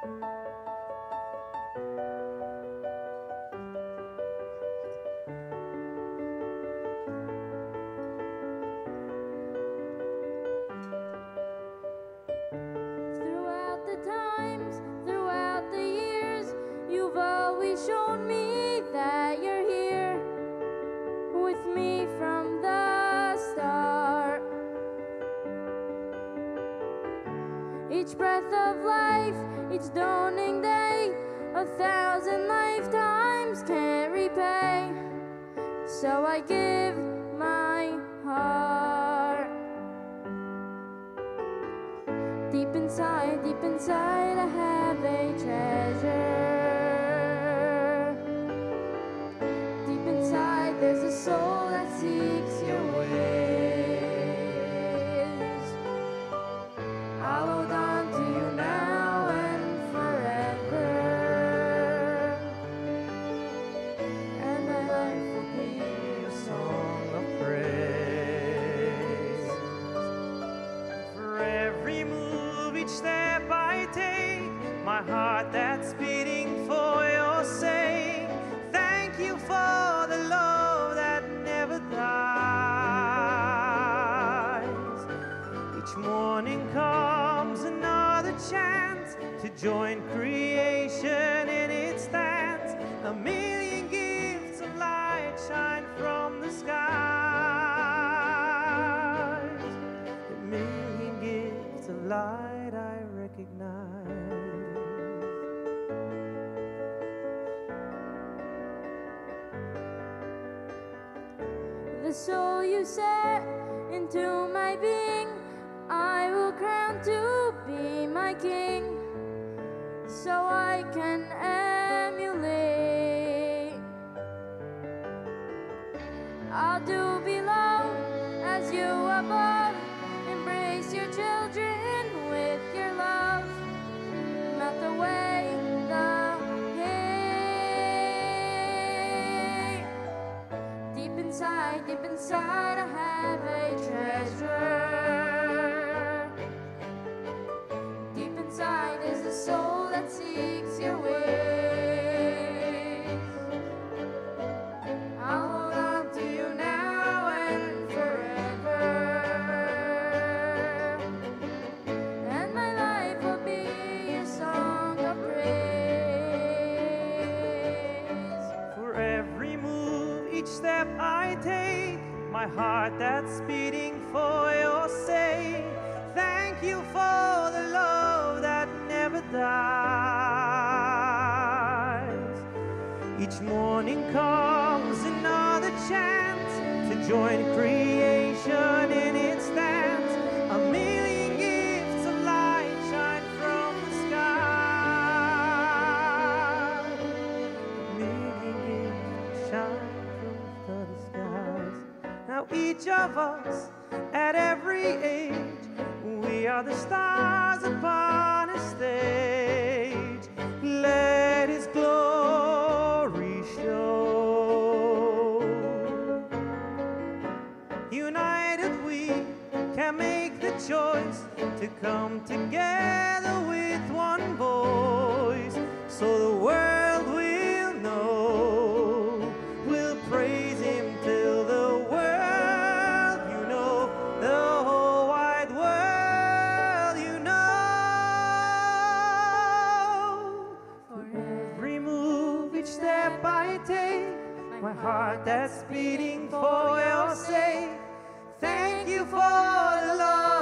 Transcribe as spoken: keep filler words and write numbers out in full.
Throughout the times, throughout the years, you've always shown me that you're here with me from the start. Each breath of life, each dawning day, a thousand lifetimes can't repay. So I give my heart. Deep inside, deep inside, I have a treasure. Deep inside, there's a soul that seeks your ways. I'll hold on to you now and forever, and my life will be a song of praise. For every move, each step I take, my heart that's beating for your sake. Thank you for the love that never dies. Each morning comes another chance to join creation in its dance. A million gifts of light shine from the skies. A million gifts of light I recognize. The soul you set into my being, I will crown to be my king, so I can emulate. I'll do below as you above, embrace your children with your love, melt away the hate. Deep inside, deep inside, I have a treasure. Deep inside is a soul that seeks your ways. I'll hold on to you now and forever, and my life will be a song of praise. For every move, each step I take, my heart that's beating for your sake. Thank you for the love that never dies. Each morning comes another chance to join creation in its dance. A million gifts of light shine from the sky. A million gifts shine from the skies. Now each of us at every age, we are the stars upon a stage. Let His glory show. United we can make the choice to come together with one voice, so the world will know. We'll praise Him till the world, you know, the whole wide world, you know. For every move, each step I take, my heart that's beating for your sake. Thank you for the love